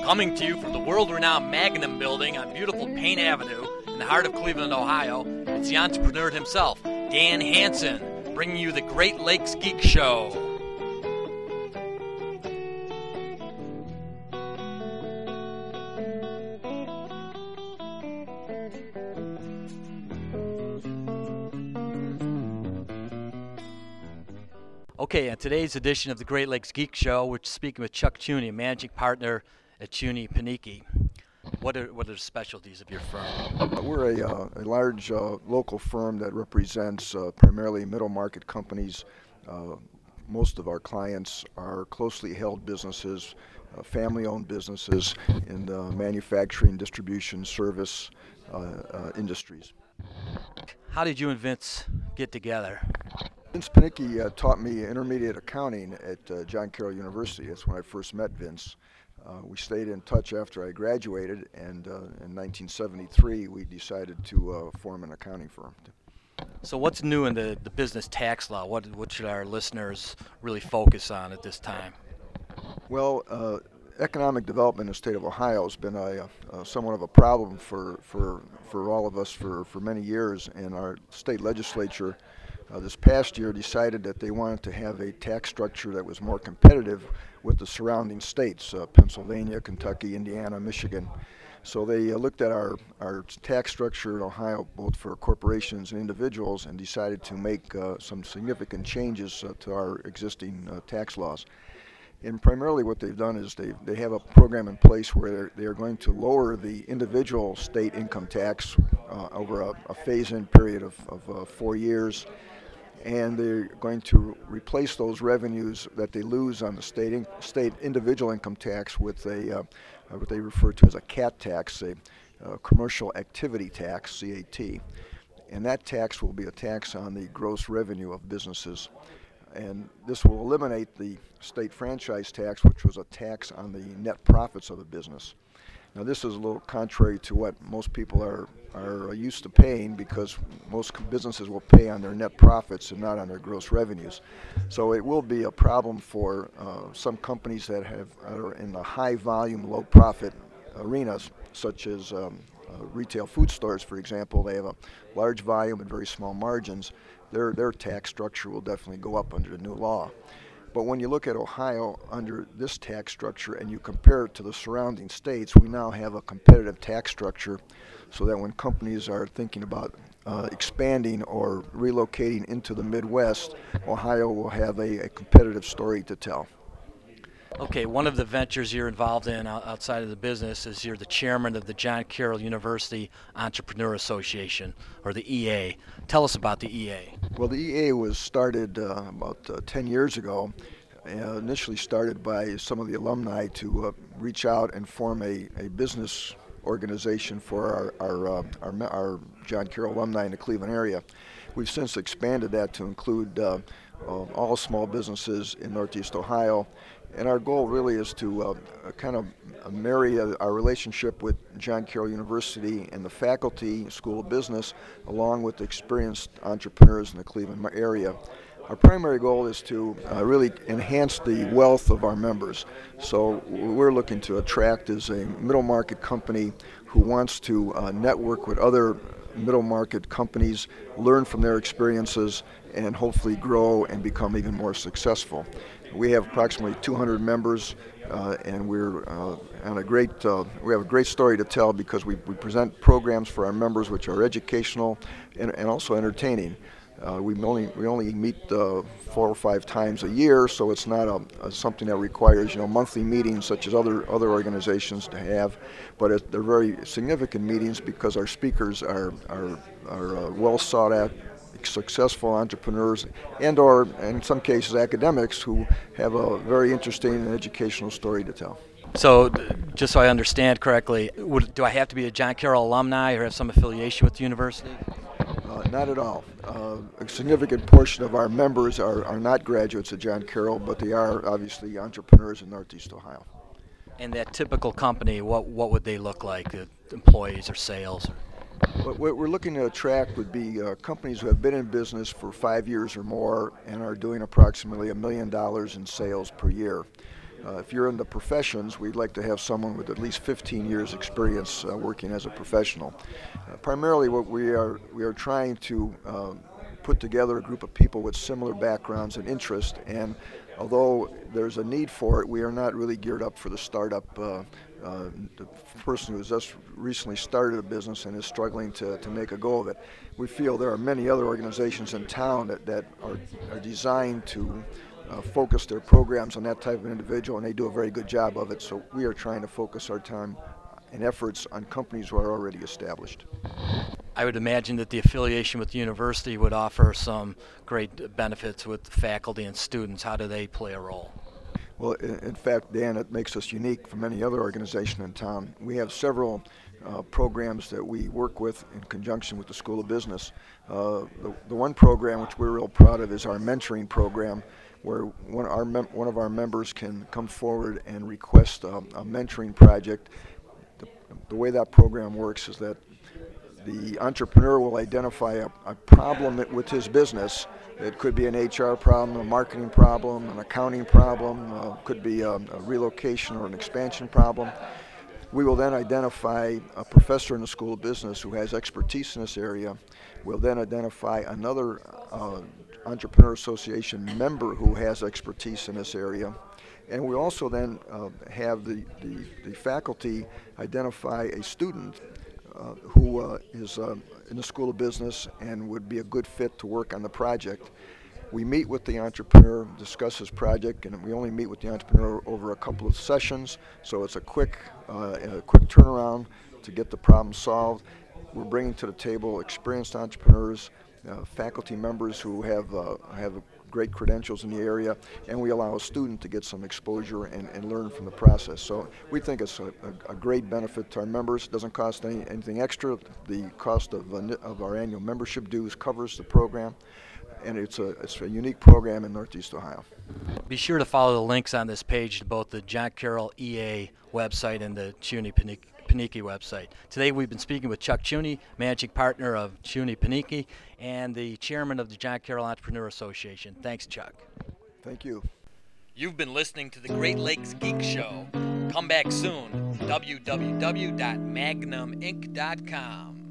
Coming to you from the world-renowned Magnum Building on beautiful Payne Avenue in the heart of Cleveland, Ohio, it's the entrepreneur himself, Dan Hansen, bringing you the Great Lakes Geek Show. Okay, in today's edition of the Great Lakes Geek Show, we're speaking with Chuck Chuney, managing partner at Chuney Panichi. What are the specialties of your firm? We're a large local firm that represents primarily middle market companies. Most of our clients are closely held businesses, family-owned businesses in the manufacturing, distribution, service industries. How did you and Vince get together? Vince Panichi taught me intermediate accounting at John Carroll University. That's when I first met Vince. We stayed in touch after I graduated, and in 1973 we decided to form an accounting firm. So what's new in the business tax law? What should our listeners really focus on at this time? Well, economic development in the state of Ohio has been somewhat of a problem for all of us for many years, and our state legislature this past year decided that they wanted to have a tax structure that was more competitive with the surrounding states, Pennsylvania, Kentucky, Indiana, Michigan. So they looked at our tax structure in Ohio, both for corporations and individuals, and decided to make some significant changes to our existing tax laws. And primarily what they've done is they have a program in place where they are going to lower the individual state income tax over a phase-in period of 4 years. And they're going to replace those revenues that they lose on the state individual income tax with what they refer to as a CAT tax, a commercial activity tax, CAT. And that tax will be a tax on the gross revenue of businesses. And this will eliminate the state franchise tax, which was a tax on the net profits of a business. Now, this is a little contrary to what most people are used to paying, because most businesses will pay on their net profits and not on their gross revenues. So it will be a problem for some companies that are in the high volume, low profit arenas, such as retail food stores, for example. They have a large volume and very small margins. Their tax structure will definitely go up under the new law. But when you look at Ohio under this tax structure and you compare it to the surrounding states, we now have a competitive tax structure, so that when companies are thinking about expanding or relocating into the Midwest, Ohio will have a competitive story to tell. Okay, one of the ventures you're involved in outside of the business is you're the chairman of the John Carroll University Entrepreneur Association, or the EA. Tell us about the EA. Well, the EA was started about 10 years ago, initially started by some of the alumni to reach out and form a business organization for our John Carroll alumni in the Cleveland area. We've since expanded that to include all small businesses in Northeast Ohio. And our goal really is to kind of marry our relationship with John Carroll University and the faculty, School of Business, along with experienced entrepreneurs in the Cleveland area. Our primary goal is to really enhance the wealth of our members. So we're looking to attract is a middle market company who wants to network with other middle market companies, learn from their experiences, and hopefully grow and become even more successful. We have approximately 200 members, and we're on we have a great story to tell, because we present programs for our members which are educational and also entertaining. We only meet 4 or 5 times a year, so it's not something that requires monthly meetings such as other organizations to have. But they're very significant meetings because our speakers are well sought out, successful entrepreneurs, and/or in some cases academics who have a very interesting and educational story to tell. So, just so I understand correctly, do I have to be a John Carroll alumni or have some affiliation with the university? Not at all. A significant portion of our members are not graduates of John Carroll, but they are obviously entrepreneurs in Northeast Ohio. And that typical company, what would they look like? Employees or sales? What we're looking to attract would be companies who have been in business for 5 years or more and are doing approximately $1 million in sales per year. If you're in the professions, we'd like to have someone with at least 15 years experience working as a professional. Primarily what we are trying to put together a group of people with similar backgrounds and interests, and although there's a need for it, we are not really geared up for the startup. The person who has just recently started a business and is struggling to make a go of it. We feel there are many other organizations in town that are designed to focus their programs on that type of individual, and they do a very good job of it. So we are trying to focus our time and efforts on companies who are already established. I would imagine that the affiliation with the university would offer some great benefits with faculty and students. How do they play a role? Well, in fact, Dan, it makes us unique from any other organization in town. We have several programs that we work with in conjunction with the School of Business. The one program which we're real proud of is our mentoring program, where one of our members can come forward and request a mentoring project. The way that program works is that the entrepreneur will identify a problem with his business. It could be an HR problem, a marketing problem, an accounting problem, could be a relocation or an expansion problem. We will then identify a professor in the School of Business who has expertise in this area. We'll then identify another Entrepreneur Association member who has expertise in this area. And we also then have the faculty identify a student who is in the School of Business and would be a good fit to work on the project. We meet with the entrepreneur, discuss his project, and we only meet with the entrepreneur over a couple of sessions, so it's a quick turnaround to get the problem solved. We're bringing to the table experienced entrepreneurs, faculty members who have great credentials in the area, and we allow a student to get some exposure and learn from the process. So we think it's a great benefit to our members. It doesn't cost anything extra. The cost of our annual membership dues covers the program, and it's a unique program in Northeast Ohio. Be sure to follow the links on this page to both the John Carroll EA website and the CUNY Piniki website. Today we've been speaking with Chuck Chuney, managing partner of CUNY Piniki and the chairman of the John Carroll Entrepreneur Association. Thanks, Chuck. Thank you. You've been listening to the Great Lakes Geek Show. Come back soon. www.magnuminc.com.